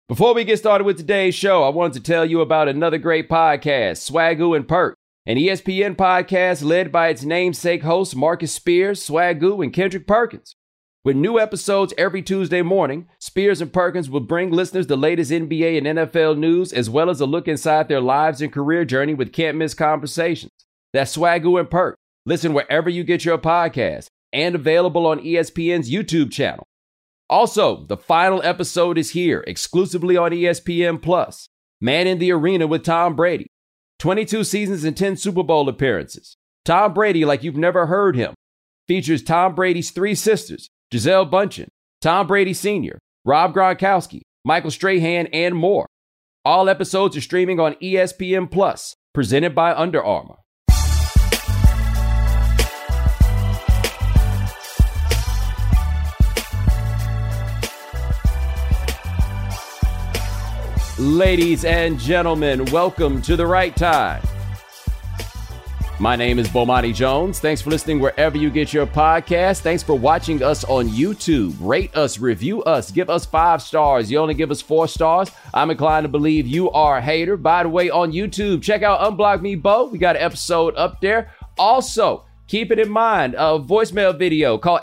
Before we get started with today's show, I wanted to tell you about another great podcast, Swagoo and Perk, an ESPN podcast led by its namesake hosts Marcus Spears, Swagoo, and Kendrick Perkins. With new episodes every Tuesday morning, Spears and Perkins will bring listeners the latest NBA and NFL news, as well as a look inside their lives and career journey with can't-miss conversations. That's Swagoo and Perk. Listen wherever you get your podcast, and available on ESPN's YouTube channel. Also, the final episode is here, exclusively on ESPN+. Man in the Arena with Tom Brady. 22 seasons and 10 Super Bowl appearances. Tom Brady like you've never heard him. Features Tom Brady's three sisters, Gisele Bündchen, Tom Brady Sr., Rob Gronkowski, Michael Strahan, and more. All episodes are streaming on ESPN+, presented by Under Armour. Ladies and gentlemen, welcome to The Right Time. My name is Bomani Jones. Thanks for listening wherever you get your podcast. Thanks for watching us on YouTube. Rate us, review us, give us 5 stars. You only give us 4 stars. I'm inclined to believe you are a hater. By the way, on YouTube, check out Unblock Me Bo. We got an episode up there. Also, keep it in mind, a voicemail video. Call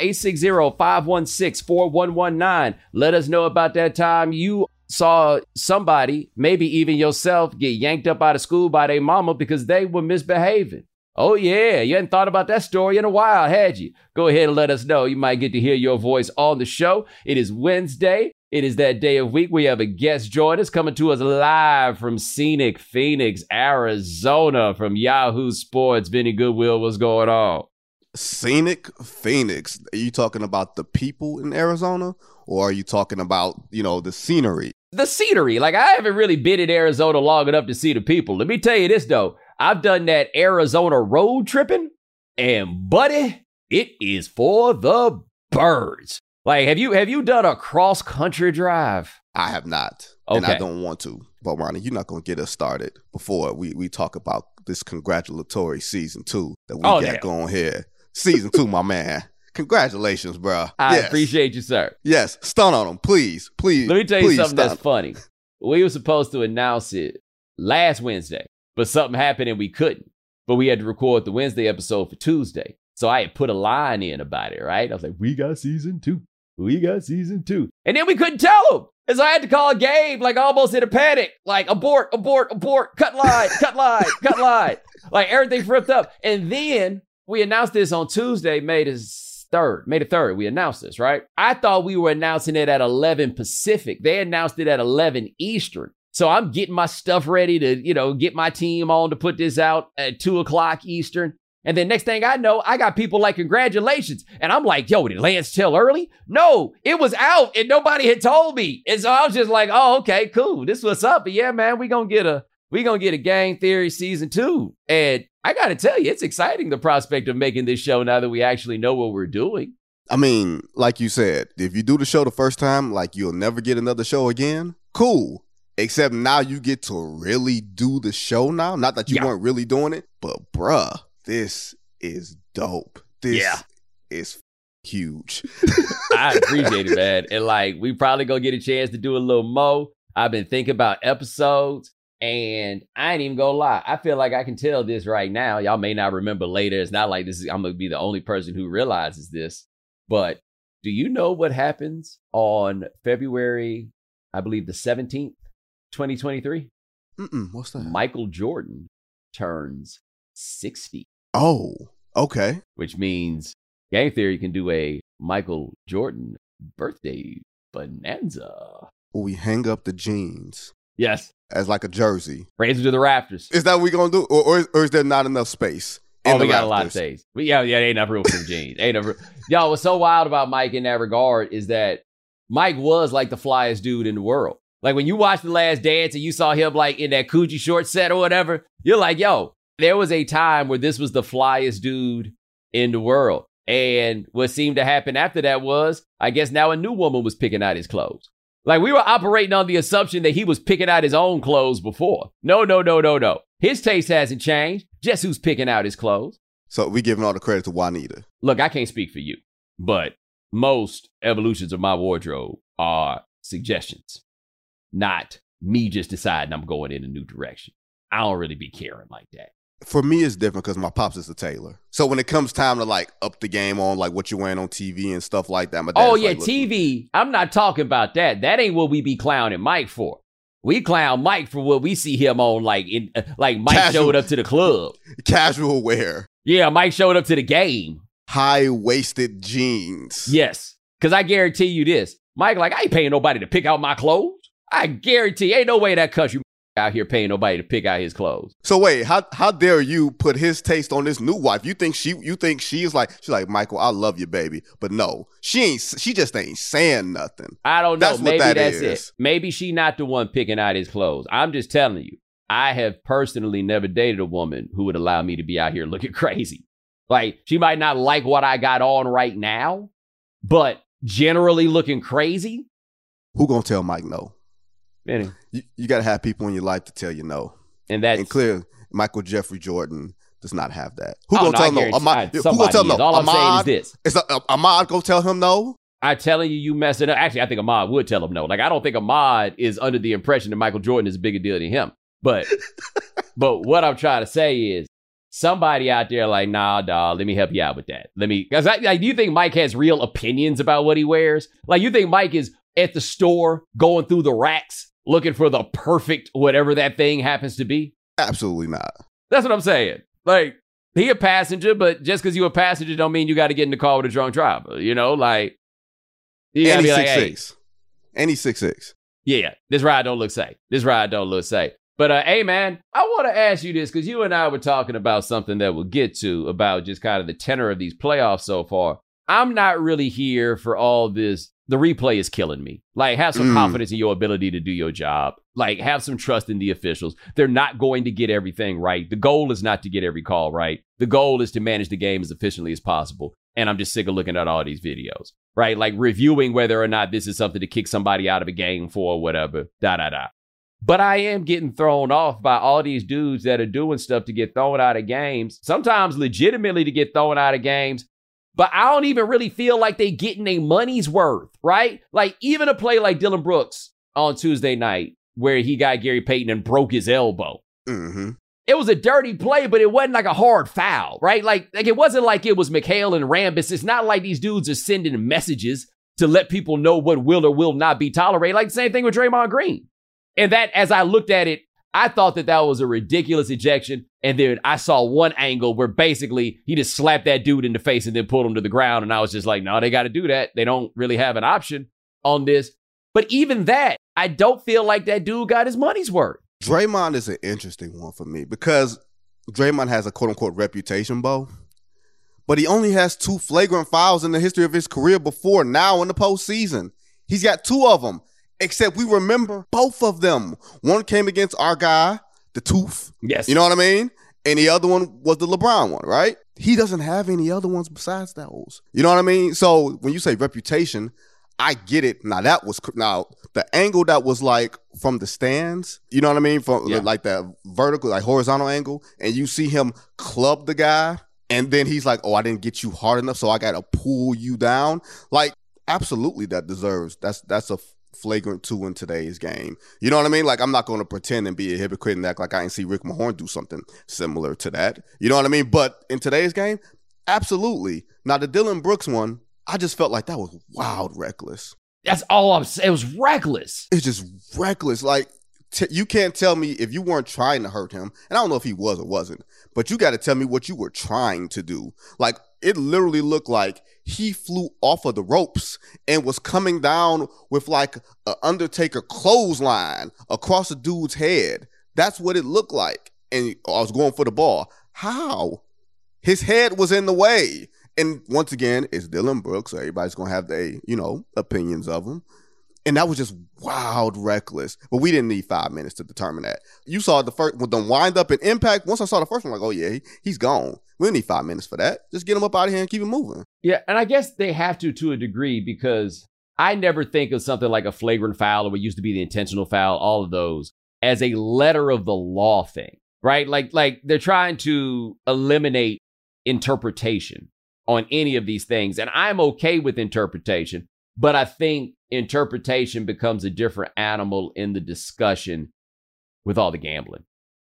860-516-4119. Let us know about that time you saw somebody, maybe even yourself, get yanked up out of school by their mama because they were misbehaving. Oh yeah, you hadn't thought about that story in a while, had you? Go ahead and let us know. You might get to hear your voice on the show. It is Wednesday. It is that day of week. We have a guest join us, coming to us live from scenic Phoenix, Arizona, from Yahoo Sports. Benny Goodwill, what's going on? Scenic Phoenix. Are you talking about the people in Arizona, or are you talking about, the scenery? The scenery. Like, I haven't really been in Arizona long enough to see the people. Let me tell you this, though. I've done that Arizona road tripping, and buddy, it is for the birds. Like, have you done a cross-country drive? I have not, okay. And I don't want to. But, Ronnie, you're not going to get us started before we talk about this congratulatory season 2 that we got going here. Season 2, my man. Congratulations, bro. I appreciate you, sir. Yes. Stun on them, please. Let me tell you something that's funny. We were supposed to announce it last Wednesday, but something happened and we couldn't. But we had to record the Wednesday episode for Tuesday. So I had put a line in about it, right? I was like, we got season 2. We got season 2. And then we couldn't tell them. And so I had to call Gabe, like almost in a panic. Like, abort, cut line. Like, everything flipped up. And then we announced this on Tuesday, May the 3rd. We announced this, right? I thought we were announcing it at 11 Pacific. They announced it at 11 Eastern. So I'm getting my stuff ready to, get my team on to put this out at 2 o'clock Eastern. And then next thing I know, I got people like, congratulations. And I'm like, yo, did Lance tell early? No, it was out and nobody had told me. And so I was just like, oh, okay, cool. This what's up. But yeah, man, we gonna get a Gang Theory season 2. And I got to tell you, it's exciting, the prospect of making this show now that we actually know what we're doing. I mean, like you said, if you do the show the first time, like you'll never get another show again. Cool. Except now you get to really do the show now. Not that you weren't really doing it, but bruh, this is dope. This is huge. I appreciate it, man. And like, we probably gonna get a chance to do a little more. I've been thinking about episodes. And I ain't even gonna lie. I feel like I can tell this right now. Y'all may not remember later. It's not like I'm gonna be the only person who realizes this. But do you know what happens on February, I believe the 17th, 2023? What's that? Michael Jordan turns 60. Oh, okay. Which means Gang Theory can do a Michael Jordan birthday bonanza. Will we hang up the jeans? Yes. As like a jersey. Raise it to the rafters. Is that what we gonna do? Or is there not enough space? Oh, we got a lot of space. There ain't enough room for the jeans. Y'all, what's so wild about Mike in that regard is that Mike was like the flyest dude in the world. Like when you watched The Last Dance and you saw him like in that Coogi short set or whatever, you're like, yo, there was a time where this was the flyest dude in the world. And what seemed to happen after that was, I guess now a new woman was picking out his clothes. Like, we were operating on the assumption that he was picking out his own clothes before. No. His taste hasn't changed. Just who's picking out his clothes. So we giving all the credit to Juanita. Look, I can't speak for you, but most evolutions of my wardrobe are suggestions. not me just deciding I'm going in a new direction. I don't really be caring like that. For me, it's different because my pops is a tailor. So when it comes time to like up the game on like what you're wearing on TV and stuff like that, my dad's like, TV. I'm not talking about that. That ain't what we be clowning Mike for. We clown Mike for what we see him on, like Mike showed up to the club. Casual wear. Yeah, Mike showed up to the game. High-waisted jeans. Yes, because I guarantee you this. Mike, like, I ain't paying nobody to pick out my clothes. I guarantee ain't no way that country out here paying nobody to pick out his clothes. So wait, how dare you put his taste on this new wife? You think she's like Michael, I love you, baby, but no, she just ain't saying nothing. I don't know. That's Maybe what that's is. it. Maybe she not the one picking out his clothes. I'm just telling you. I have personally never dated a woman who would allow me to be out here looking crazy. Like, she might not like what I got on right now, but generally looking crazy. Who gonna tell Mike no? Anyway. You got to have people in your life to tell you no. And clearly, Michael Jeffrey Jordan does not have that. Who gonna tell him no? Who gonna tell him no? All I'm saying is this. Is Ahmad gonna tell him no? I'm telling you messing up. Actually, I think Ahmad would tell him no. Like, I don't think Ahmad is under the impression that Michael Jordan is a bigger deal than him. But what I'm trying to say is, somebody out there like, nah, dawg, let me help you out with that. Do you think Mike has real opinions about what he wears? Like, you think Mike is at the store going through the racks looking for the perfect whatever that thing happens to be? Absolutely not. That's what I'm saying. Like, he a passenger, but just because you a passenger don't mean you got to get in the car with a drunk driver. You know, like, you gotta be like, 6'6". And he's 6'6". Yeah, this ride don't look safe. But, hey, man, I want to ask you this because you and I were talking about something that we'll get to about just kind of the tenor of these playoffs so far. I'm not really here for all this. The replay is killing me. Like, have some confidence in your ability to do your job. Like, have some trust in the officials. They're not going to get everything right. The goal is not to get every call right. The goal is to manage the game as efficiently as possible. And I'm just sick of looking at all these videos, right? Like, reviewing whether or not this is something to kick somebody out of a game for or whatever, But I am getting thrown off by all these dudes that are doing stuff to get thrown out of games, sometimes legitimately to get thrown out of games. But I don't even really feel like they getting their money's worth, right? Like, even a play like Dillon Brooks on Tuesday night where he got Gary Payton and broke his elbow. Mm-hmm. It was a dirty play, but it wasn't like a hard foul, right? Like it wasn't like it was McHale and Rambis. It's not like these dudes are sending messages to let people know what will or will not be tolerated. Like the same thing with Draymond Green. And that, as I looked at it, I thought that was a ridiculous ejection. And then I saw one angle where basically he just slapped that dude in the face and then pulled him to the ground. And I was just like, no, they got to do that. They don't really have an option on this. But even that, I don't feel like that dude got his money's worth. Draymond is an interesting one for me because Draymond has a quote-unquote reputation, Bo. But he only has 2 flagrant fouls in the history of his career before now in the postseason. He's got 2 of them. Except we remember both of them. One came against our guy, the Tooth. Yes. You know what I mean? And the other one was the LeBron one, right? He doesn't have any other ones besides those. You know what I mean? So when you say reputation, I get it. Now the angle that was like from the stands, you know what I mean? From like that vertical, like horizontal angle, and you see him club the guy, and then he's like, oh, I didn't get you hard enough, so I got to pull you down. Like, absolutely that's a flagrant 2 in today's game. You know what I mean? Like, I'm not going to pretend and be a hypocrite and act like I didn't see Rick Mahorn do something similar to that. You know what I mean? But in today's game, absolutely. Now, the Dillon Brooks one, I just felt like that was wild reckless. That's all I'm saying. It was reckless. It's just reckless. Like, you can't tell me if you weren't trying to hurt him, and I don't know if he was or wasn't, but you got to tell me what you were trying to do. Like, it literally looked like he flew off of the ropes and was coming down with like an Undertaker clothesline across a dude's head. That's what it looked like. And I was going for the ball. How? His head was in the way. And once again, it's Dillon Brooks, so everybody's going to have their, opinions of him. And that was just wild reckless. But we didn't need 5 minutes to determine that. You saw the first, with the wind up and impact. Once I saw the first one, I'm like, oh yeah, he's gone. We don't need 5 minutes for that. Just get him up out of here and keep him moving. Yeah, and I guess they have to a degree, because I never think of something like a flagrant foul or what used to be the intentional foul, all of those, as a letter of the law thing, right? Like they're trying to eliminate interpretation on any of these things. And I'm okay with interpretation. But I think interpretation becomes a different animal in the discussion with all the gambling.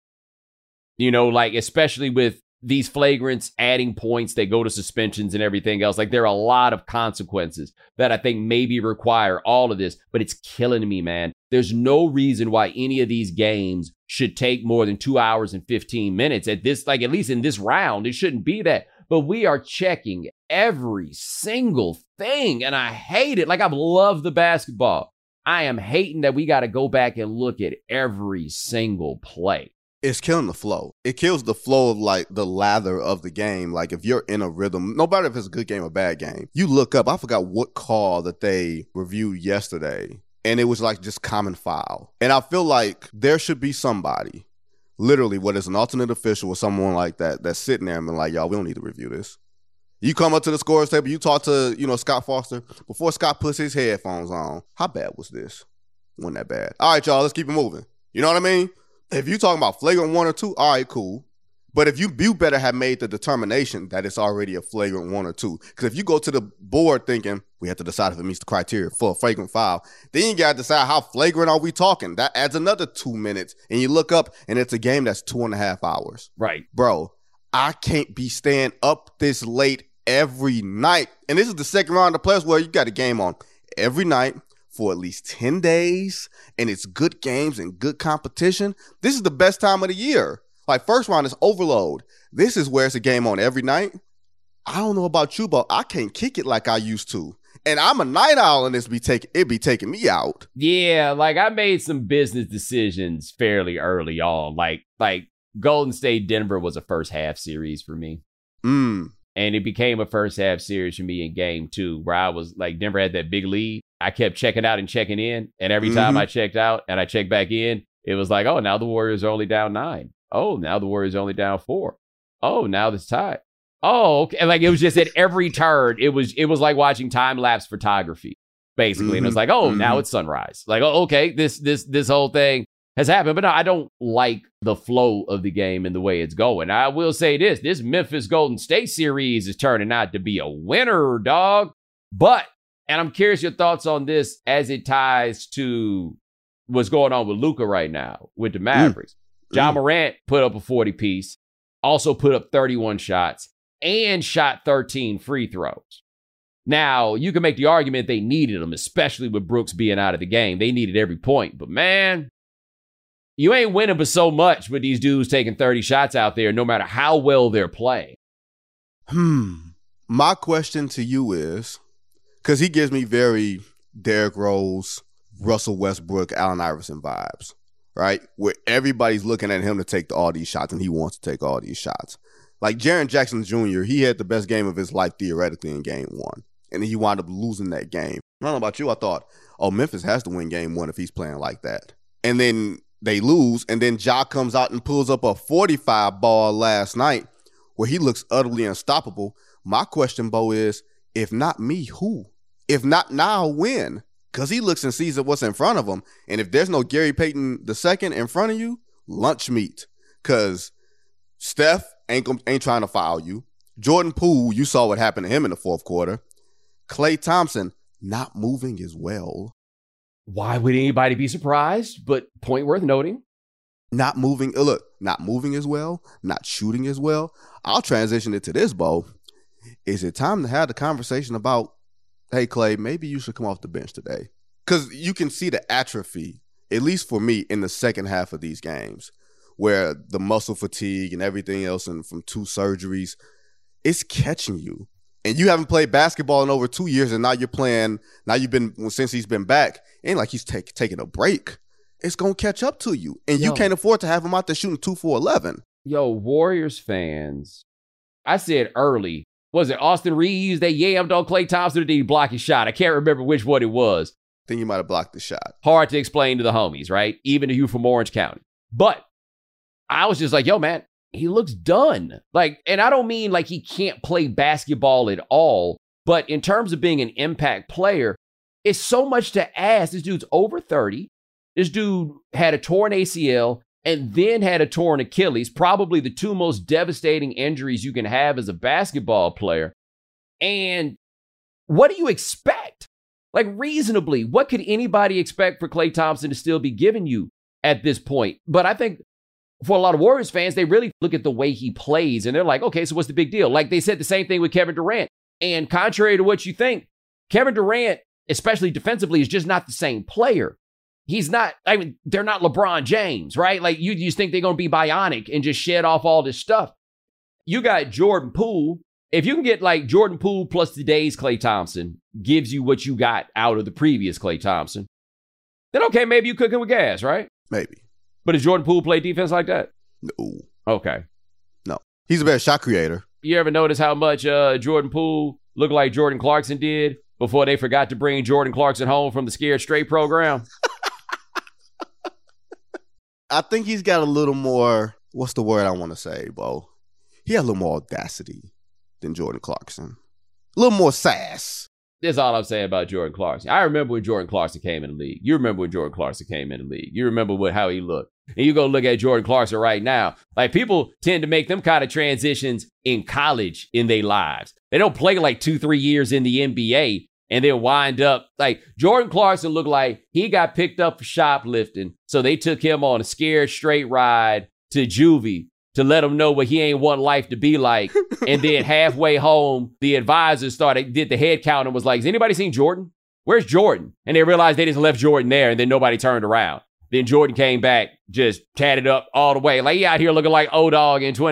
Like, especially with these flagrants adding points, they go to suspensions and everything else. Like, there are a lot of consequences that I think maybe require all of this, but it's killing me, man. There's no reason why any of these games should take more than 2 hours and 15 minutes at this, like, at least in this round. It shouldn't be that. But we are checking every single thing, and I hate it. Like, I've loved the basketball. I am hating that we got to go back and look at every single play. It's killing the flow. It kills the flow of, like, the lather of the game. Like, if you're in a rhythm, no matter if it's a good game or bad game, you look up, I forgot what call that they reviewed yesterday, and it was like just common foul. And I feel like there should be somebody, literally, whether it's an alternate official or someone like that, that's sitting there and been like, y'all, we don't need to review this. You come up to the scorer's table, you talk to, Scott Foster, before Scott puts his headphones on, how bad was this? Wasn't that bad. All right, y'all, let's keep it moving. You know what I mean? If you're talking about flagrant 1 or 2, all right, cool. But if you better have made the determination that it's already a flagrant 1 or 2. Because if you go to the board thinking, we have to decide if it meets the criteria for a flagrant foul, then you got to decide how flagrant are we talking. That adds another 2 minutes. And you look up, and it's a game that's 2.5 hours. Right. Bro, I can't be staying up this late every night. And this is the second round of playoffs where you got a game on every night for at least 10 days, and it's good games and good competition. This is the best time of the year. Like, first round is overload. This is where it's a game on every night. I don't know about you, but I can't kick it like I used to. And I'm a night owl, and it be taking me out. Yeah, like, I made some business decisions fairly early on. Like Golden State Denver was a first half series for me. And it became a first half series for me in game 2, where I was like, Denver had that big lead. I kept checking out and checking in. And every time I checked out and I checked back in, it was like, oh, now the Warriors are only down 9. Oh, now the Warriors are only down 4. Oh, now it's tied. Oh, okay. And like, it was just at every turn, it was like watching time lapse photography, basically. And it was like, oh, now it's sunrise. Like, oh, okay, this whole thing has happened. But no, I don't like the flow of the game and the way it's going. I will say this Memphis Golden State series is turning out to be a winner, dog. But, and I'm curious your thoughts on this as it ties to what's going on with Luka right now with the Mavericks. Ja Morant put up a 40-piece, also put up 31 shots, and shot 13 free throws. Now, you can make the argument they needed them, especially with Brooks being out of the game. They needed every point. But, man, you ain't winning but so much with these dudes taking 30 shots out there, no matter how well they're playing. My question to you is, because he gives me very Derrick Rose, Russell Westbrook, Allen Iverson vibes, right? Where everybody's looking at him to take all these shots, and he wants to take all these shots. Like Jaren Jackson Jr., he had the best game of his life theoretically in game 1, and then he wound up losing that game. I don't know about you. I thought, Memphis has to win game 1 if he's playing like that. And then they lose, and then Ja comes out and pulls up a 45 ball last night where he looks utterly unstoppable. My question, Bo, is, if not me, who? If not now, when? Because he looks and sees what's in front of him. And if there's no Gary Payton II in front of you, lunch meat. Because Steph ain't trying to foul you. Jordan Poole, you saw what happened to him in the fourth quarter. Klay Thompson, not moving as well. Why would anybody be surprised? But point worth noting. Not moving as well, not shooting as well. I'll transition it to this, Bo. Is it time to have the conversation about, hey, Klay, maybe you should come off the bench today? Because you can see the atrophy, at least for me, in the second half of these games, where the muscle fatigue and everything else and from 2 surgeries, it's catching you. And you haven't played basketball in over 2 years, and now you've been, since he's been back, ain't like he's taking a break. It's going to catch up to you. And you can't afford to have him out there shooting 2 for 11. Yo, Warriors fans, I said early, was it Austin Reeves? They yammed on Klay Thompson, or did he block his shot? I can't remember which one it was. I think he might have blocked the shot. Hard to explain to the homies, right? Even to you from Orange County. But I was just like, yo, man, he looks done. Like, and I don't mean like he can't play basketball at all, but in terms of being an impact player, it's so much to ask. This dude's over 30. This dude had a torn ACL and then had a torn Achilles, probably the 2 most devastating injuries you can have as a basketball player. And what do you expect? Like, reasonably, what could anybody expect for Klay Thompson to still be giving you at this point? But I think for a lot of Warriors fans, they really look at the way he plays and they're like, okay, so what's the big deal? Like they said the same thing with Kevin Durant. And contrary to what you think, Kevin Durant, especially defensively, is just not the same player. He's not, I mean, they're not LeBron James, right? Like you just think they're going to be bionic and just shed off all this stuff. You got Jordan Poole. If you can get like Jordan Poole plus today's Klay Thompson gives you what you got out of the previous Klay Thompson, then okay, maybe you're cooking with gas, right? Maybe. But does Jordan Poole play defense like that? No. Okay. No. He's a better shot creator. You ever notice how much Jordan Poole looked like Jordan Clarkson did before they forgot to bring Jordan Clarkson home from the Scared Straight program? I think he's got a little more, what's the word I want to say, Bo? He had a little more audacity than Jordan Clarkson. A little more sass. That's all I'm saying about Jordan Clarkson. I remember when Jordan Clarkson came in the league. You remember when Jordan Clarkson came in the league. You remember how he looked. And you go look at Jordan Clarkson right now. Like, people tend to make them kind of transitions in college in their lives. They don't play like 2-3 years in the NBA and then wind up. Like, Jordan Clarkson looked like he got picked up for shoplifting. So they took him on a Scared Straight ride to juvie to let him know what he ain't want life to be like. And then halfway home, the advisors did the head count and was like, has anybody seen Jordan? Where's Jordan? And they realized they just left Jordan there, and then nobody turned around. Then Jordan came back, just tatted up all the way. Like, he out here looking like O-Dog in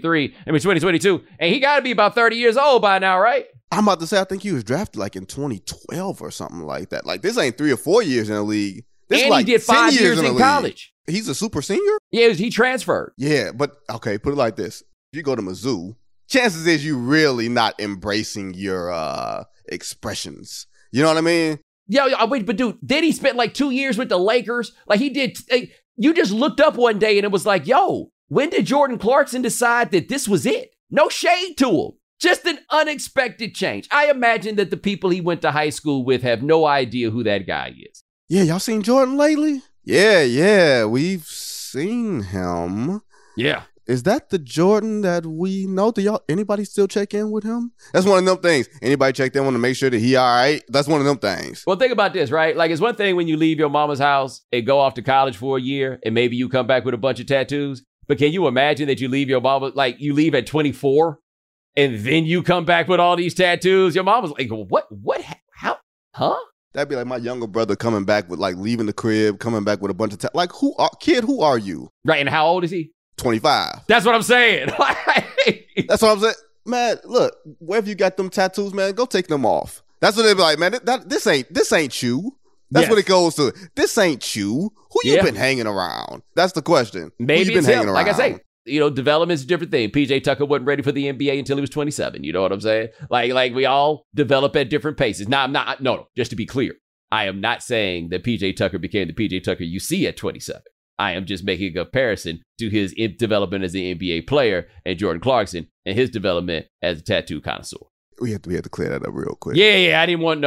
2022. And he got to be about 30 years old by now, right? I'm about to say, I think he was drafted like in 2012 or something like that. Like, this ain't 3 or 4 years in the league. This and like he did 5 years in college. He's a super senior? Yeah, he transferred. Yeah, but okay, put it like this. If you go to Mizzou, chances is you really not embracing your expressions. You know what I mean? Yeah, wait, but dude, then he spent like 2 years with the Lakers. Like, he did. You just looked up one day and it was like, yo, when did Jordan Clarkson decide that this was it? No shade to him. Just an unexpected change. I imagine that the people he went to high school with have no idea who that guy is. Yeah, y'all seen Jordan lately? Yeah, we've seen him. Yeah. Is that the Jordan that we know? Anybody still check in with him? That's one of them things. Anybody check in to make sure that he all right? That's one of them things. Well, think about this, right? Like, it's one thing when you leave your mama's house and go off to college for a year and maybe you come back with a bunch of tattoos. But can you imagine that you leave your mama, like you leave at 24 and then you come back with all these tattoos? Your mama's like, what, how, huh? That'd be like my younger brother coming back with, like, leaving the crib, coming back with a bunch of like, who are you? Right, and how old is he? 25. That's what I'm saying. That's what I'm saying. Man, look, wherever you got them tattoos, man, go take them off. That's what they be like, man, this ain't you. That's what it goes to. This ain't you. Who you been hanging around? That's the question. Maybe it's him. Like I say, development's a different thing. PJ Tucker wasn't ready for the NBA until he was 27. You know what I'm saying? Like we all develop at different paces. Now, no, just to be clear, I am not saying that PJ Tucker became the PJ Tucker you see at 27. I am just making a comparison to his development as an NBA player and Jordan Clarkson and his development as a tattoo connoisseur. We have to clear that up real quick. Yeah. I didn't want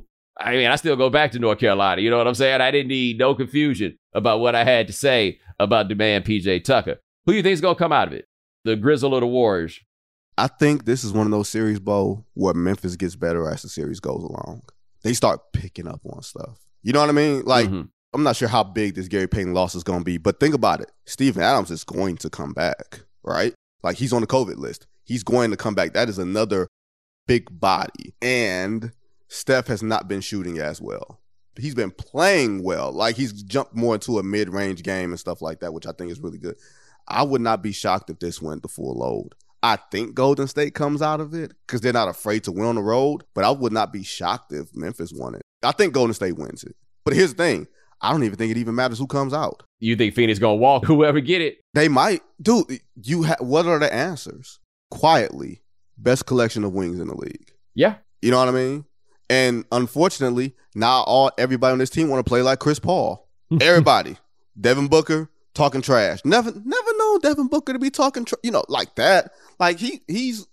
I still go back to North Carolina. You know what I'm saying? I didn't need no confusion about what I had to say about the man PJ Tucker. Who do you think is going to come out of it? The Grizzle or the Warriors? I think this is one of those series, Bo, where Memphis gets better as the series goes along. They start picking up on stuff. You know what I mean? Like, I'm not sure how big this Gary Payton loss is going to be, but think about it. Steven Adams is going to come back, right? Like, he's on the COVID list. He's going to come back. That is another big body. And Steph has not been shooting as well. He's been playing well. Like, he's jumped more into a mid-range game and stuff like that, which I think is really good. I would not be shocked if this went the full load. I think Golden State comes out of it because they're not afraid to win on the road, but I would not be shocked if Memphis won it. I think Golden State wins it. But here's the thing. I don't even think it even matters who comes out. You think Phoenix going to walk whoever get it? They might. Dude, what are the answers? Quietly, best collection of wings in the league. Yeah. You know what I mean? And unfortunately, now everybody on this team want to play like Chris Paul. Everybody. Devin Booker talking trash. Never known Devin Booker to be talking like that. Like he's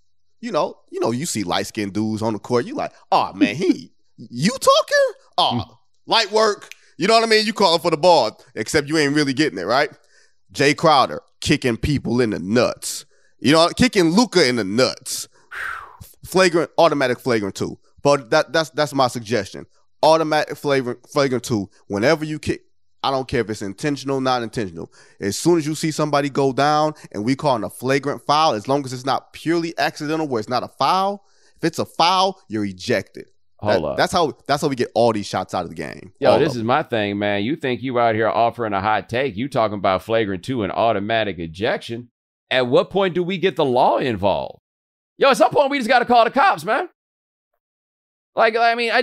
you see light-skinned dudes on the court. You like, oh man, you talking? Oh, light work. You know what I mean? You calling for the ball, except you ain't really getting it, right? Jay Crowder kicking people in the nuts. Kicking Luka in the nuts. Automatic flagrant too. But that's my suggestion. automatic flagrant 2. Whenever you kick, I don't care if it's intentional, not intentional. As soon as you see somebody go down and we call it a flagrant foul, as long as it's not purely accidental where it's not a foul, if it's a foul, you're ejected. Hold up. That's how we get all these shots out of the game. Yo, this is my thing, man. You think you out here offering a hot take. You talking about flagrant 2 and automatic ejection. At what point do we get the law involved? Yo, at some point we just got to call the cops, man. Like, I mean,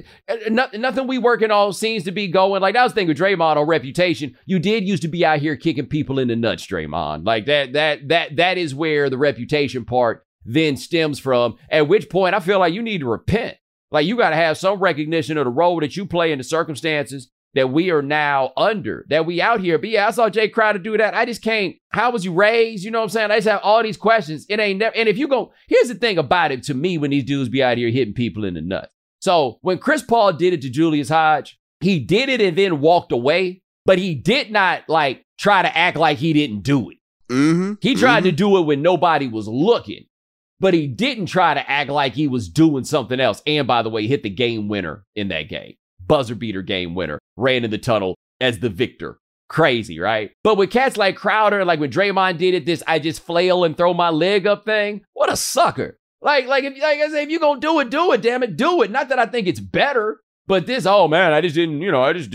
nothing we working on seems to be going. Like, that was the thing with Draymond on reputation. You did used to be out here kicking people in the nuts, Draymond. Like, that is where the reputation part then stems from. At which point, I feel like you need to repent. Like, you got to have some recognition of the role that you play in the circumstances that we are now under, that we out here. But yeah, I saw Jay Crowder do that. I just can't. How was you raised? You know what I'm saying? I just have all these questions. It ain't never. And if you go, here's the thing about it to me when these dudes be out here hitting people in the nuts. So when Chris Paul did it to Julius Hodge, he did it and then walked away, but he did not like try to act like he didn't do it. Mm-hmm. He tried to do it when nobody was looking, but he didn't try to act like he was doing something else. And by the way, hit the game winner in that game. Buzzer beater game winner, ran in the tunnel as the victor. Crazy, right? But with cats like Crowder, like when Draymond did it, this I just flail and throw my leg up thing, what a sucker. Like I say, if you're going to do it, damn it, do it. Not that I think it's better, but this, oh man, I just didn't.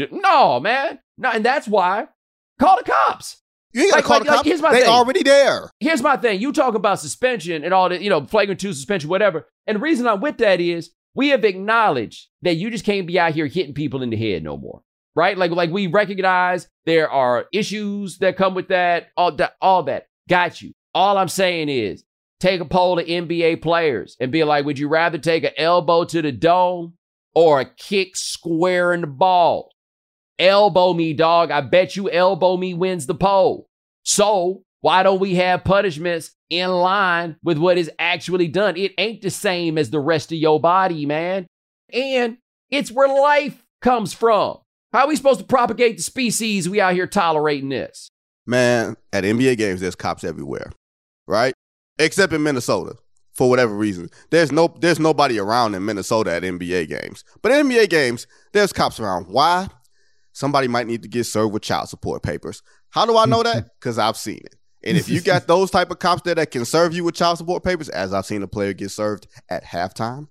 No, man. No, and that's why, call the cops. You ain't got to call the cops. Here's my thing. They already there. Here's my thing. You talk about suspension and all that, flagrant 2 suspension, whatever. And the reason I'm with that is, we have acknowledged that you just can't be out here hitting people in the head no more, right? Like we recognize there are issues that come with that, all that. Got you. All I'm saying is take a poll of NBA players and be like, would you rather take an elbow to the dome or a kick square in the ball? Elbow me, dog. I bet you elbow me wins the poll. So why don't we have punishments in line with what is actually done? It ain't the same as the rest of your body, man. And it's where life comes from. How are we supposed to propagate the species we out here tolerating this? Man, at NBA games, there's cops everywhere, right? Except in Minnesota, for whatever reason. There's nobody around in Minnesota at NBA games. But in NBA games, there's cops around. Why? Somebody might need to get served with child support papers. How do I know that? Because I've seen it. And if you got those type of cops there that can serve you with child support papers, as I've seen a player get served at halftime,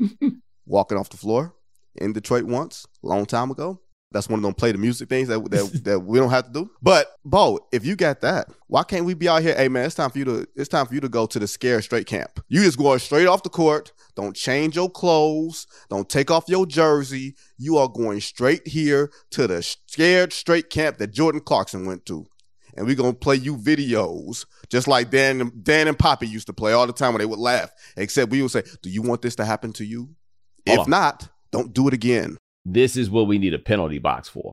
walking off the floor in Detroit once, a long time ago. That's one of them play the music things that we don't have to do. But, Bo, if you got that, why can't we be out here? Hey, man, it's time for you to go to the Scared Straight camp. You just going straight off the court. Don't change your clothes. Don't take off your jersey. You are going straight here to the Scared Straight camp that Jordan Clarkson went to. And we're going to play you videos just like Dan and Poppy used to play all the time when they would laugh. Except we would say, do you want this to happen to you? If not, don't do it again. This is what we need a penalty box for.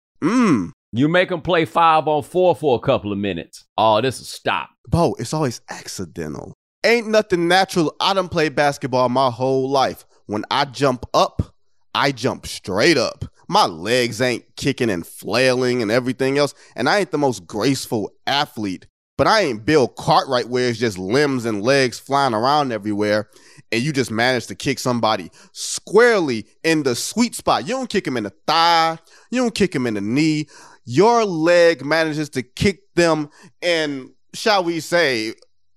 You make them play 5-on-4 for a couple of minutes. Oh, this will stop. Bo, it's always accidental. Ain't nothing natural. I done played basketball my whole life. When I jump up, I jump straight up. My legs ain't kicking and flailing and everything else. And I ain't the most graceful athlete. But I ain't Bill Cartwright where it's just limbs and legs flying around everywhere. And you just manage to kick somebody squarely in the sweet spot. You don't kick him in the thigh. You don't kick him in the knee. Your leg manages to kick them in, shall we say,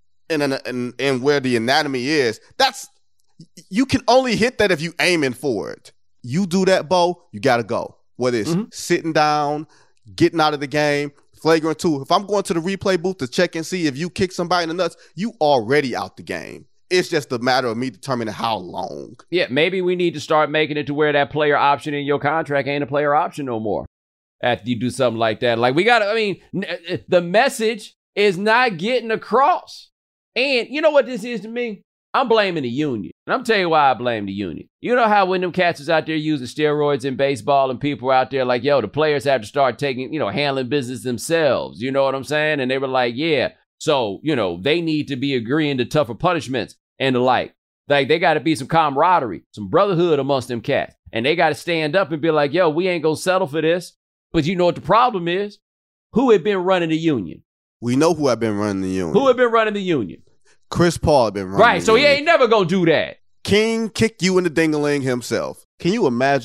in where the anatomy is. You can only hit that if you aiming for it. You do that, Bo, you got to go. Whether it's sitting down, getting out of the game, flagrant 2. If I'm going to the replay booth to check and see if you kick somebody in the nuts, you already out the game. It's just a matter of me determining how long. Yeah, maybe we need to start making it to where that player option in your contract ain't a player option no more after you do something like that. Like, the message is not getting across. And you know what this is to me? I'm blaming the union. And I'm telling you why I blame the union. You know how when them cats is out there using steroids in baseball and people were out there like, yo, the players have to start taking, handling business themselves. You know what I'm saying? And they were like, yeah. So, they need to be agreeing to tougher punishments and the like. Like, they got to be some camaraderie, some brotherhood amongst them cats. And they got to stand up and be like, yo, we ain't going to settle for this. But you know what the problem is? Who had been running the union? We know who had been running the union. Who had been running the union? Chris Paul had been running Right, the so union. he ain't never going to do that. King kicked you in the ding-a-ling himself. Can you imagine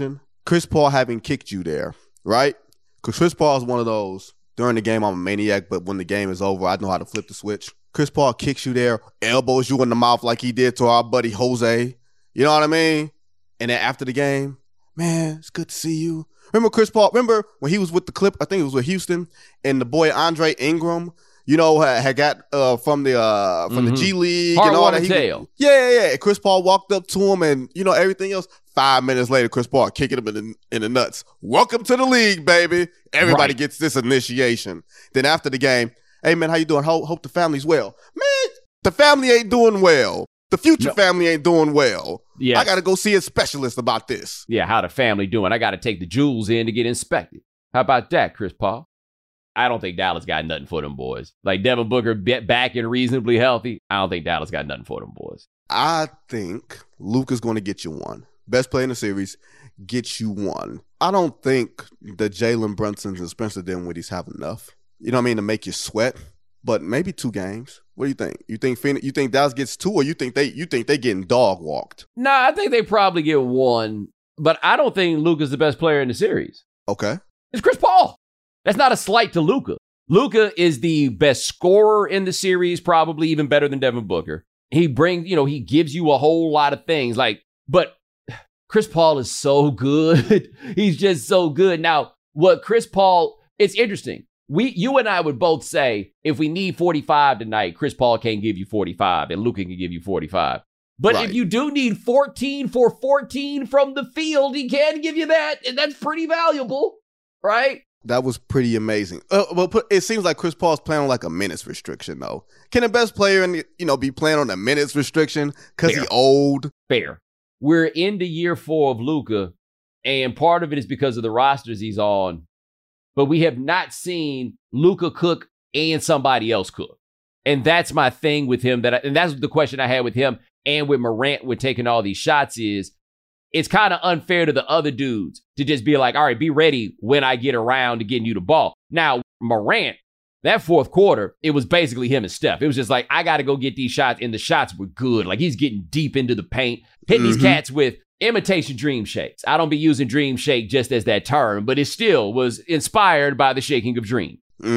Chris Paul having kicked you there, right? Because Chris Paul is one of those, during the game, I'm a maniac, but when the game is over, I know how to flip the switch. Chris Paul kicks you there, elbows you in the mouth like he did to our buddy Jose. You know what I mean? And then after the game, man, it's good to see you. Remember Chris Paul? Remember when he was with the Clip? I think it was with Houston, and the boy Andre Ingram, you know, had got from the G League Heart and all that. tail. Yeah. Chris Paul walked up to him, and you know everything else. 5 minutes later, Chris Paul kicking him in the nuts. Welcome to the league, baby. Everybody gets this initiation. Then after the game, hey man, how you doing? Hope the family's well. Man, the family ain't doing well. The future family ain't doing well. Yes. I got to go see a specialist about this. Yeah, how the family doing? I got to take the jewels in to get inspected. How about that, Chris Paul? I don't think Dallas got nothing for them boys. Like Devin Booker back and reasonably healthy. I don't think Dallas got nothing for them boys. I think Luka's going to get you one. Best player in the series, get you one. I don't think the Jalen Brunsons and Spencer Dinwiddie's have enough. You know what I mean, to make you sweat. But maybe 2 games. What do you think? You think Dallas gets 2, or you think they getting dog walked? Nah, I think they probably get 1. But I don't think Luka's the best player in the series. Okay. It's Chris Paul. That's not a slight to Luka. Luka is the best scorer in the series, probably even better than Devin Booker. He brings, he gives you a whole lot of things. But Chris Paul is so good. He's just so good. Now, what Chris Paul, it's interesting. You and I would both say if we need 45 tonight, Chris Paul can't give you 45 and Luka can give you 45. But if you do need 14 for 14 from the field, he can give you that. And that's pretty valuable, right? That was pretty amazing. But it seems like Chris Paul's playing on like a minutes restriction, though. Can the best player be playing on a minutes restriction because he's old? Fair. We're into year 4 of Luka, and part of it is because of the rosters he's on. But we have not seen Luka cook and somebody else cook. And that's my thing with him. And that's the question I had with him and with Morant with taking all these shots is, it's kind of unfair to the other dudes to just be like, all right, be ready when I get around to getting you the ball. Now, Morant, that fourth quarter, it was basically him and Steph. It was just like, I got to go get these shots, and the shots were good. Like, he's getting deep into the paint, hitting these cats with imitation dream shakes. I don't be using dream shake just as that term, but it still was inspired by the shaking of dream.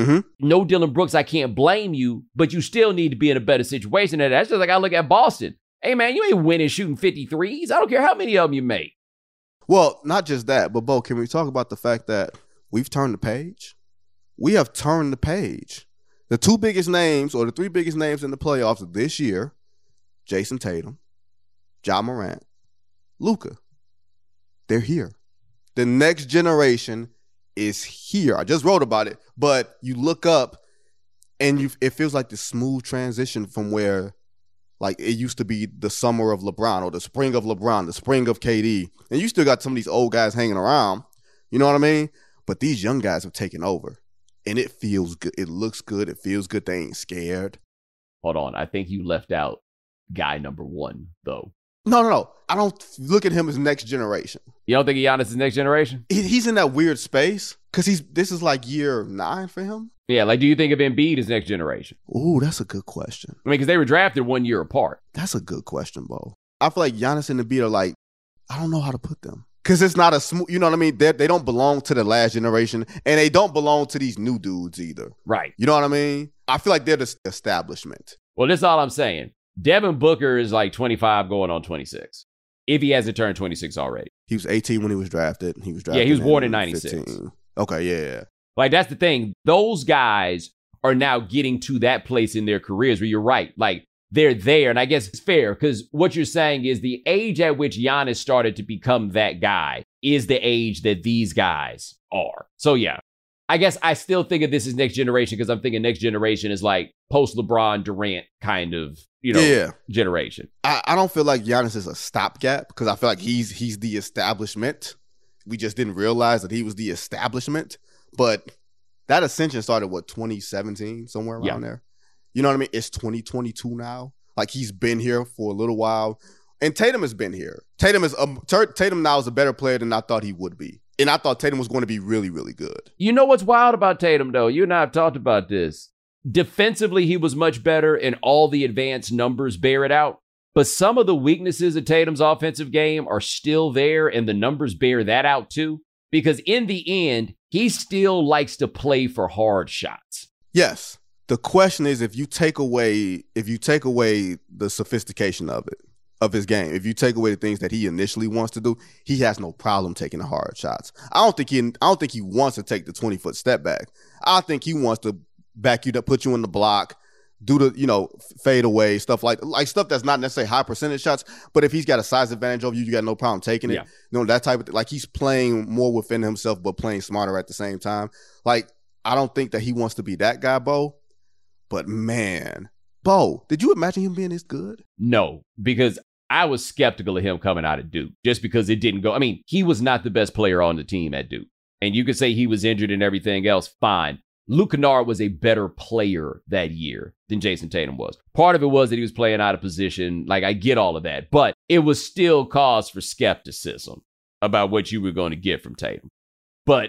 No Dylan Brooks, I can't blame you, but you still need to be in a better situation. And that's just like I look at Boston. Hey, man, you ain't winning shooting 53s. I don't care how many of them you make. Well, not just that, but Bo, can we talk about the fact that we've turned the page? We have turned the page. The 2 biggest names, or the 3 biggest names in the playoffs this year, Jason Tatum, Ja Morant, Luka. They're here. The next generation is here. I just wrote about it, but you look up and it feels like the smooth transition from where like it used to be the summer of LeBron or the spring of LeBron, the spring of KD. And you still got some of these old guys hanging around. You know what I mean? But these young guys have taken over. And it feels good. It looks good. It feels good. They ain't scared. Hold on. I think you left out guy number 1, though. No. I don't look at him as next generation. You don't think Giannis is next generation? He's in that weird space because this is like year 9 for him. Yeah, like do you think of Embiid as next generation? Ooh, that's a good question. I mean, because they were drafted 1 year apart. That's a good question, Bo. I feel like Giannis and Embiid are like, I don't know how to put them. Because it's not a smooth, you know what I mean? They don't belong to the last generation, and they don't belong to these new dudes either. Right. You know what I mean? I feel like they're the establishment. Well, that's all I'm saying. Devin Booker is like 25 going on 26. If he hasn't turned 26 already. He was 18 when he was drafted. He was drafted. Yeah, he was born in 96. 15. Okay, yeah. Like, that's the thing. Those guys are now getting to that place in their careers where you're right. Like, they're there. And I guess it's fair because what you're saying is the age at which Giannis started to become that guy is the age that these guys are. So, yeah. I guess I still think of this as next generation because I'm thinking next generation is like post-LeBron Durant kind of, generation. I don't feel like Giannis is a stopgap because I feel like he's the establishment. We just didn't realize that he was the establishment. But that ascension started, 2017, somewhere around there. You know what I mean? It's 2022 now. Like, he's been here for a little while. And Tatum has been here. Tatum now is a better player than I thought he would be. And I thought Tatum was going to be really, really good. You know what's wild about Tatum, though? You and I have talked about this. Defensively, he was much better, and all the advanced numbers bear it out. But some of the weaknesses of Tatum's offensive game are still there, and the numbers bear that out too. Because in the end, he still likes to play for hard shots. Yes. The question is, if you take away the sophistication of his game, if you take away the things that he initially wants to do, he has no problem taking the hard shots. I don't think he wants to take the 20-foot step back. I think he wants to back you up, put you in the block, do the, fade away, stuff like stuff that's not necessarily high percentage shots. But if he's got a size advantage over you, you got no problem taking it. Yeah. That type of thing. Like, he's playing more within himself, but playing smarter at the same time. Like, I don't think that he wants to be that guy, Bo. But man, Bo, did you imagine him being this good? No, because I was skeptical of him coming out of Duke just because it didn't go. I mean, he was not the best player on the team at Duke. And you could say he was injured and everything else. Fine. Luke Kennard was a better player that year than Jason Tatum was. Part of it was that he was playing out of position. Like, I get all of that. But it was still cause for skepticism about what you were going to get from Tatum. But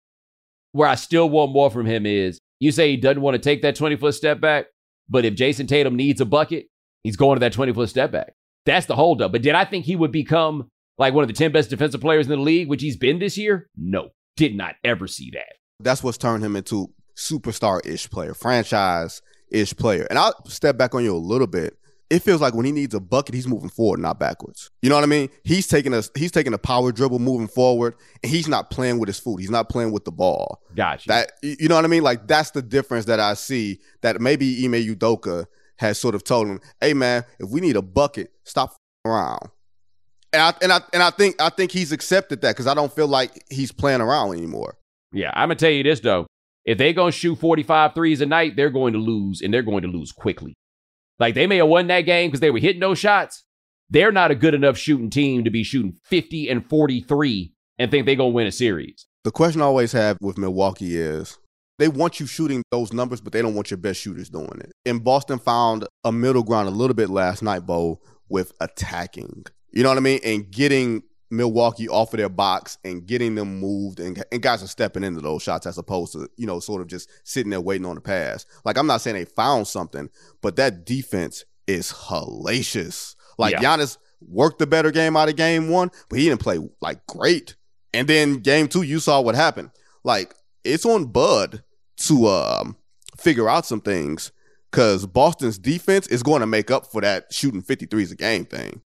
where I still want more from him is, you say he doesn't want to take that 20-foot step back, but if Jason Tatum needs a bucket, he's going to that 20-foot step back. That's the holdup. But did I think he would become like one of the 10 best defensive players in the league, which he's been this year? No, did not ever see that. That's what's turned him into superstar-ish player, franchise-ish player. And I'll step back on you a little bit. It feels like when he needs a bucket, he's moving forward, not backwards. You know what I mean? He's taking a power dribble, moving forward, and he's not playing with his foot. He's not playing with the ball. Gotcha. You know what I mean? Like, that's the difference that I see, that maybe Ime Udoka has sort of told him, hey man, if we need a bucket, stop around. And I think he's accepted that, because I don't feel like he's playing around anymore. Yeah, I'm gonna tell you this though. If they're gonna shoot 45 threes a night, they're going to lose, and they're going to lose quickly. Like, they may have won that game because they were hitting those shots. They're not a good enough shooting team to be shooting 50 and 43 and think they're going to win a series. The question I always have with Milwaukee is, they want you shooting those numbers, but they don't want your best shooters doing it. And Boston found a middle ground a little bit last night, Bo, with attacking. You know what I mean? And getting Milwaukee off of their box and getting them moved, and guys are stepping into those shots as opposed to, sort of just sitting there waiting on the pass. Like, I'm not saying they found something, but that defense is hellacious. Like, Giannis worked the better game out of game one, but he didn't play like great. And then game two, you saw what happened. Like, it's on Bud to figure out some things, because Boston's defense is going to make up for that shooting 53s a game thing.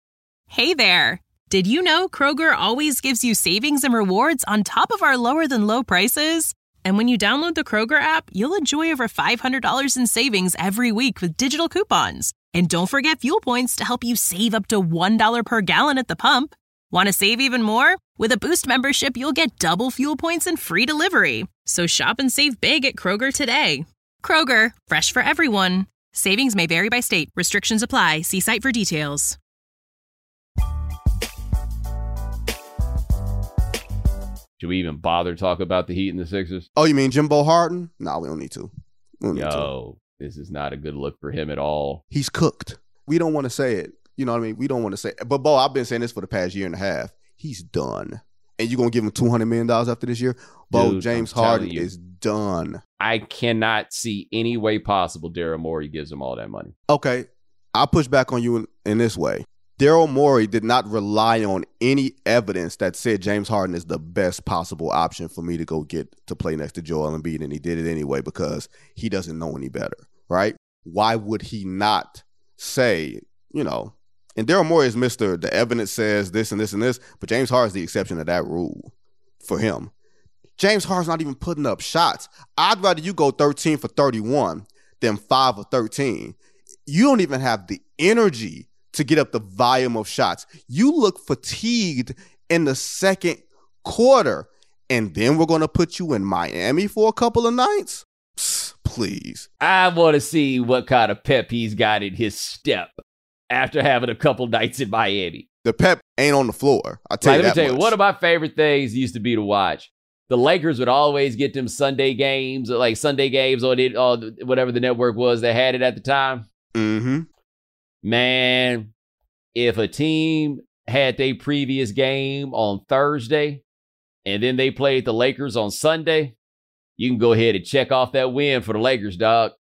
Hey there. Did you know Kroger always gives you savings and rewards on top of our lower-than-low prices? And when you download the Kroger app, you'll enjoy over $500 in savings every week with digital coupons. And don't forget fuel points to help you save up to $1 per gallon at the pump. Want to save even more? With a Boost membership, you'll get double fuel points and free delivery. So shop and save big at Kroger today. Kroger, fresh for everyone. Savings may vary by state. Restrictions apply. See site for details. Should we even bother to talk about the Heat and the Sixers? Oh, you mean Jimbo Harden? No, we don't need to. This is not a good look for him at all. He's cooked. We don't want to say it. You know what I mean? We don't want to say it. But, Bo, I've been saying this for the past year and a half. He's done. And you're going to give him $200 million after this year? Bo, dude, James Harden is done. I cannot see any way possible Daryl Morey gives him all that money. Okay. I'll push back on you in this way. Daryl Morey did not rely on any evidence that said James Harden is the best possible option for me to go get to play next to Joel Embiid, and he did it anyway because he doesn't know any better, right? Why would he not say, and Daryl Morey is Mr. The evidence says this and this and this, but James Harden's the exception to that rule for him. James Harden's not even putting up shots. I'd rather you go 13 for 31 than 5 for 13. You don't even have the energy to get up the volume of shots. You look fatigued in the second quarter, and then we're going to put you in Miami for a couple of nights? Psst, please. I want to see what kind of pep he's got in his step after having a couple nights in Miami. The pep ain't on the floor. I'll tell you that much. Let me tell you, one of my favorite things used to be to watch. The Lakers would always get them Sunday games, like Sunday games on it, whatever the network was that had it at the time. Mm-hmm. Man, if a team had their previous game on Thursday and then they played the Lakers on Sunday, you can go ahead and check off that win for the Lakers, dog.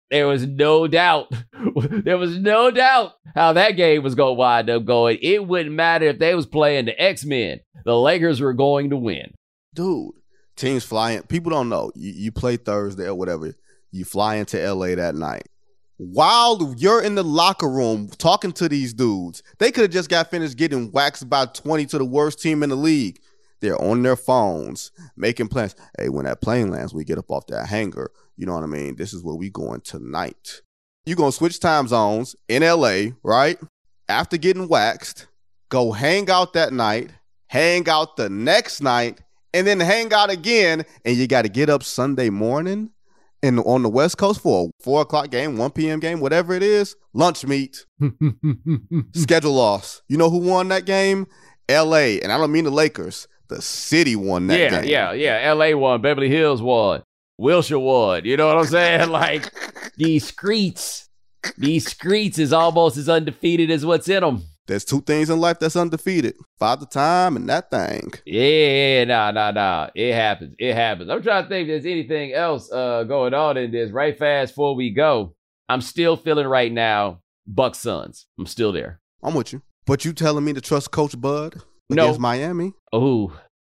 There was no doubt. There was no doubt how that game was going to wind up going. It wouldn't matter if they was playing the X-Men. The Lakers were going to win. Dude, teams flying. People don't know. You play Thursday or whatever. You fly into LA that night. While you're in the locker room talking to these dudes, they could have just got finished getting waxed by 20 to the worst team in the league. They're on their phones making plans. Hey, when that plane lands, we get up off that hangar. You know what I mean? This is where we going tonight. You're going to switch time zones in LA, right? After getting waxed, go hang out that night, hang out the next night, and then hang out again. And you got to get up Sunday morning and on the West Coast for a 4 o'clock game, 1 p.m. game, whatever it is. Lunch meet. Schedule loss. You know who won that game? LA. And I don't mean the Lakers. The city won that game. Yeah. LA won. Beverly Hills won. Wilshire won. You know what I'm saying? Like, these streets is almost as undefeated as what's in them. There's 2 things in life that's undefeated. Father Time and that thing. Yeah, nah. It happens. I'm trying to think if there's anything else going on in this. Right fast before we go. I'm still feeling right now Bucks Suns. I'm still there. I'm with you. But you telling me to trust Coach Bud no. against Miami? Ooh,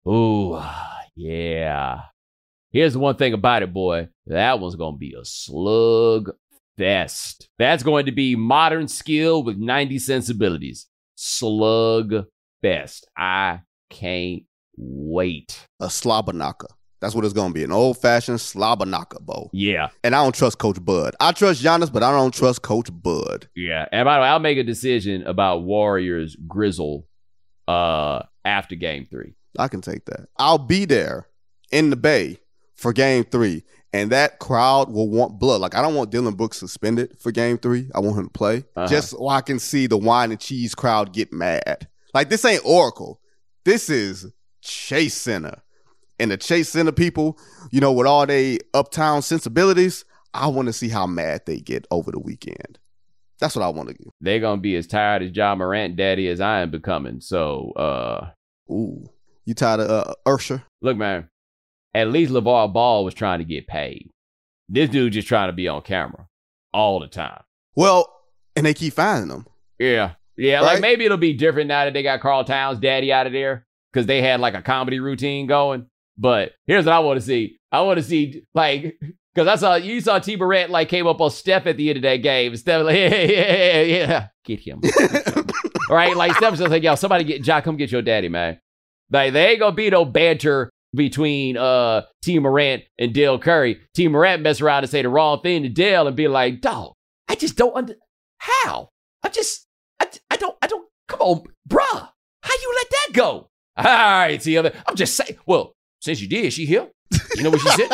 yeah. Here's the one thing about it, boy. That one's going to be a slug fest. That's going to be modern skill with 90 sensibilities. Slug fest. I can't wait. A slobber knocker. That's what it's going to be. An old-fashioned slobber knocker, Bo. Yeah. And I don't trust Coach Bud. I trust Giannis, but I don't trust Coach Bud. Yeah. And by the way, I'll make a decision about Warriors Grizzle after Game 3. I can take that. I'll be there in the Bay for Game 3, and that crowd will want blood. Like, I don't want Dylan Brooks suspended for Game 3. I want him to play just so I can see the wine and cheese crowd get mad. Like, this ain't Oracle. This is Chase Center. And the Chase Center people, you know, with all they uptown sensibilities, I want to see how mad they get over the weekend. That's what I want to do. They're going to be as tired as Ja Morant daddy as I am becoming. So, Ooh. You tired of Ursher? Look, man, at least LeVar Ball was trying to get paid. This dude just trying to be on camera all the time. Well, and they keep finding him. Yeah. Yeah, right? Like maybe it'll be different now that they got Karl Towns daddy out of there because they had like a comedy routine going. But here's what I want to see. I want to see, like, because you saw T. Morant like came up on Steph at the end of that game. Steph like, yeah, get him. All right, like Steph was like, yo, somebody get Ja, come get your daddy, man. Like, there ain't gonna be no banter between T. Morant and Dale Curry. T. Morant mess around and say the wrong thing to Dale and be like, dog, I just don't how? I don't, come on, bruh. How you let that go? All right, T. I'm just saying, well, since you did, she here. You know what she said?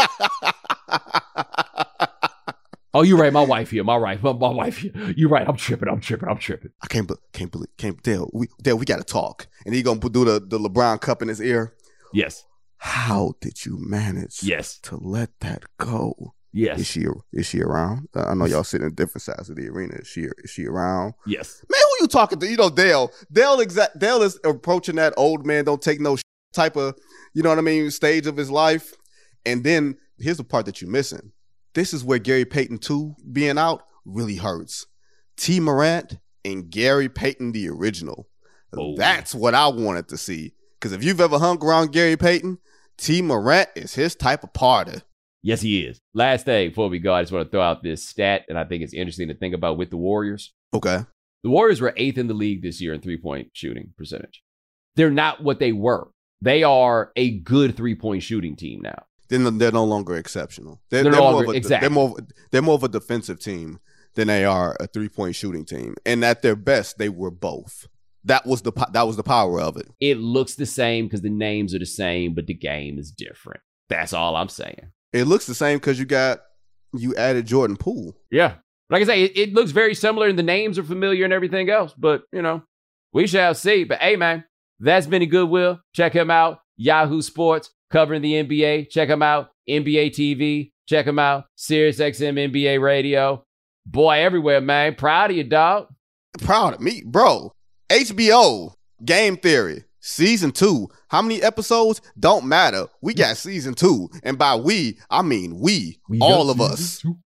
Oh, you're right. My wife here. My wife here. You're right. I'm tripping. I can't believe. Dale, we got to talk. And he going to do the LeBron cup in his ear. Yes. How did you manage to let that go? Yes. Is she around? I know y'all sitting in different sides of the arena. Is she around? Yes. Man, who you talking to? You know, Dale is approaching that old man, don't take no type of, you know what I mean, stage of his life. And then here's the part that you're missing. This is where Gary Payton 2 being out really hurts. T. Morant and Gary Payton, the original. Oh. That's what I wanted to see. Because if you've ever hung around Gary Payton, T. Morant is his type of party. Yes, he is. Last thing before we go, I just want to throw out this stat, and I think it's interesting to think about with the Warriors. Okay. The Warriors were 8th in the league this year in three-point shooting percentage. They're not what they were. They are a good three-point shooting team now. They're no longer exceptional. They're more of a defensive team than they are a three-point shooting team. And at their best, they were both. That was the power of it. It looks the same because the names are the same, but the game is different. That's all I'm saying. It looks the same because you added Jordan Poole. Yeah. Like I say, it looks very similar and the names are familiar and everything else. But, you know, we shall see. But, hey, man, that's Benny Goodwill. Check him out. Yahoo Sports, covering the NBA. Check him out. NBA TV. Check him out. SiriusXM NBA Radio. Boy, everywhere, man. Proud of you, dog. Proud of me, bro. HBO, Game Theory, Season 2. How many episodes? Don't matter. We got Season 2. And by we, I mean we all of us. 2.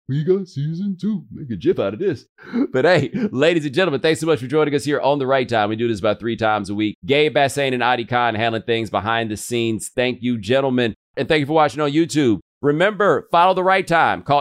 We got season 2. Make a gif out of this. But hey, ladies and gentlemen, thanks so much for joining us here on The Right Time. We do this about 3 times a week. Gabe Bassane and Adi Khan handling things behind the scenes. Thank you, gentlemen. And thank you for watching on YouTube. Remember, follow The Right Time. Call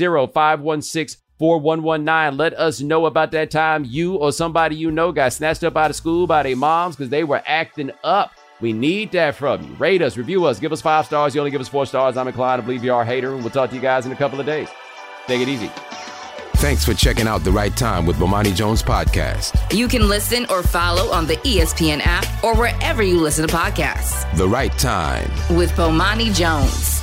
860-516-4119. Let us know about that time you or somebody you know got snatched up out of school by their moms because they were acting up. We need that from you. Rate us, review us, give us 5 stars. You only give us 4 stars. I'm inclined to believe you are a hater, and we'll talk to you guys in a couple of days. Take it easy. Thanks for checking out The Right Time with Bomani Jones Podcast. You can listen or follow on the ESPN app or wherever you listen to podcasts. The Right Time with Bomani Jones.